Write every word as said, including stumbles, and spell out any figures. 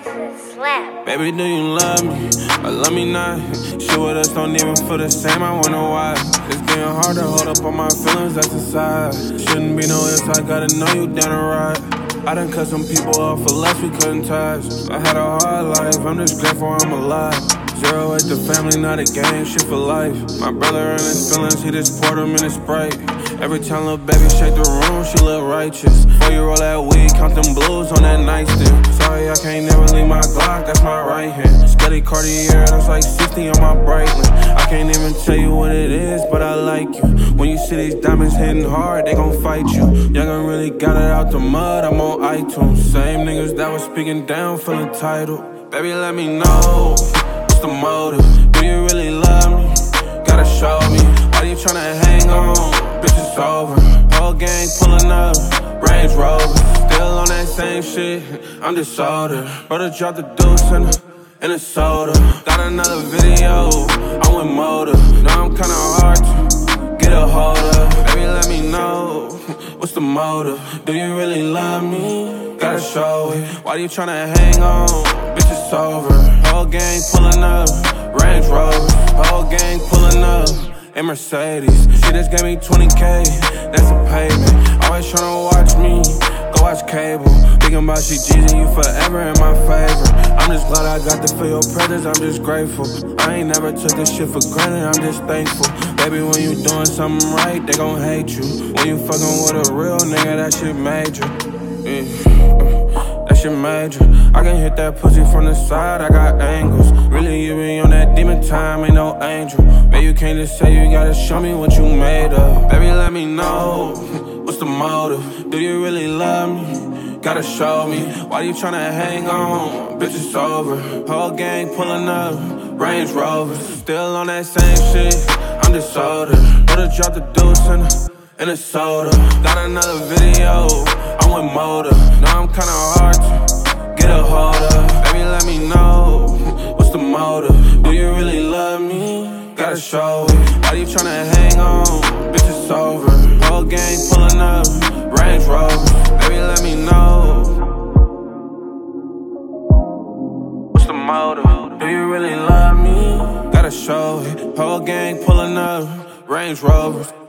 Slap. Baby, do you love me or love me not? Shit with us don't even feel the same, I wonder why. It's getting hard to hold up on my feelings, that's aside. Shouldn't be no ifs, I gotta know you down the ride. I done cut some people off for less we couldn't touch. I had a hard life, I'm just grateful I'm alive. Zero at the family, not a game, shit for life. My brother and his feelings, he just poured them in his Sprite. Every time little baby shake the room, she look righteous. Before you roll that weed, count them blues on that nightstand. Sorry, I can't never leave my Glock, that's my right hand. Steady Cartier, that's like sixty on my Breitling. I can't even tell you what it is, but I like you. When you see these diamonds hitting hard, they gon' fight you. Youngin' really got it out the mud, I'm on iTunes. Same niggas that was speaking down, feeling titled. Baby, let me know, what's the motive? Do you really love me? Gotta show me. Why you tryna hang on? Bitch, it's over. Whole gang pulling up, Range Rover. Still on that same shit, I'm just older. Brother dropped the deuce in the, in the soda. Got another video, I'm with motor. Now I'm kinda hard to get a hold of. Baby, let me know, what's the motive? Do you really love me? Gotta show it. Why you tryna hang on? Bitch, it's over. Whole gang pulling up, Range Rover. Whole gang pulling up in Mercedes. She just gave me twenty K, that's a payment. Always tryna watch me, go watch cable. Thinking about she G'ing you forever in my favor. I'm just glad I got to feel your presence, I'm just grateful. I ain't never took this shit for granted, I'm just thankful. Baby, when you doing something right, they gon' hate you. When you fucking with a real nigga, that shit major. Yeah. That shit major. I can hit that pussy from the side, I got angles. Really, you be on that demon time, ain't no angel. Baby, you can't just say, you gotta show me what you made of. Baby, let me know, what's the motive? Do you really love me? Gotta show me. Why you tryna hang on? Bitch, it's over. Whole gang pulling up, Range Rovers. Still on that same shit, I'm just older. Brother dropped the deuce in the, in the soda. Got another video, I'm with motor. Now I'm kinda hard to get a hold of. Baby, let me know, what's the motive? Do you really love me? Gotta show it. Why you tryna hang on? Bitch, it's over. Whole gang pulling up, Range Rover. Baby, let me know, what's the motive? Do you really love me? Gotta show it. Whole gang pulling up, Range Rovers.